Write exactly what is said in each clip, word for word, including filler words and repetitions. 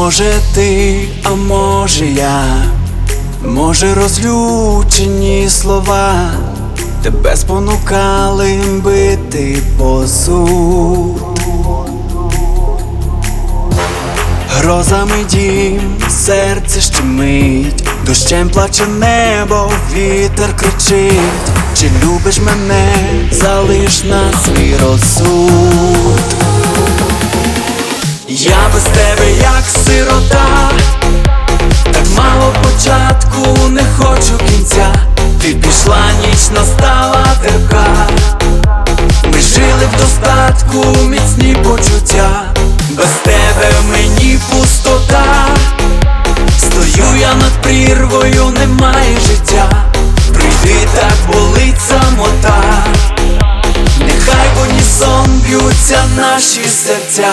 Може ти, а може я, може розлючені слова тебе спонукали бити посуд. Грозами дім, серце щемить, дощем плаче небо, вітер кричить. Чи любиш мене, залиш на свій розсуд. Я без тебе як сирота, так мало початку, не хочу кінця. Ти пішла, ніч настала терка. Ми жили в достатку, міцні почуття. Без тебе в мені пустота. Стою я над прірвою, немає життя. Прийди, так болить самота. Нехай в унісон б'ються наші серця.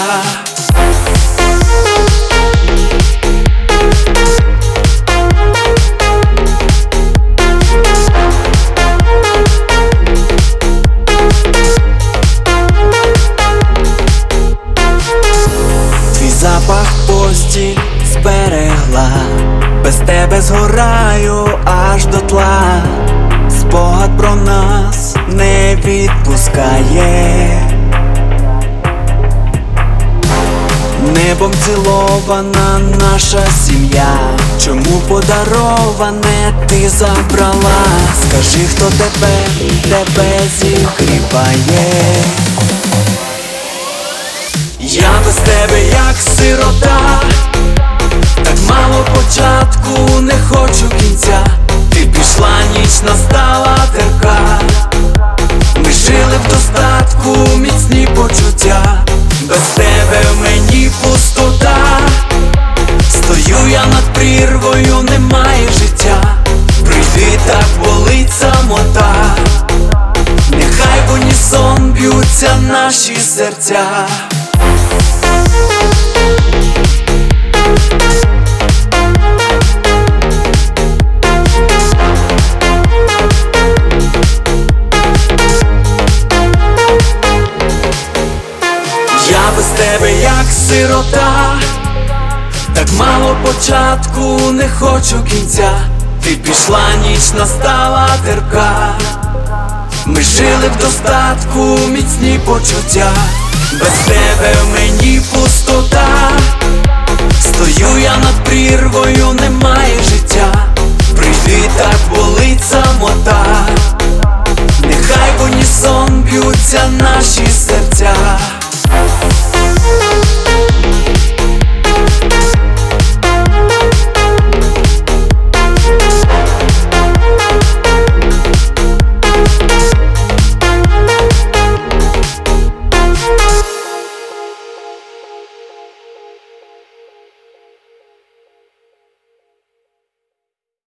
Твій запах постіль зберегла, без тебе згораю аж дотла. Спогад про нас не відпускає. Небом цілована наша сім'я. Чому подароване ти забрала? Скажи, хто тебе, тебе зігріває. Я без тебе як сирота, так мало початку, не хочу кінця. Ти пішла, ніч настала терка. Ми жили в достатку, міцні почуття. Без тебе в мені пустота. Стою я над прірвою, немає життя. Прийди, так болить самота. Нехай в унісон б'ються наші серця. Я без тебе як сирота, так мало початку, не хочу кінця. Ти пішла, ніч настала терка. Ми жили в достатку, міцні почуття. Без тебе в мені пустота.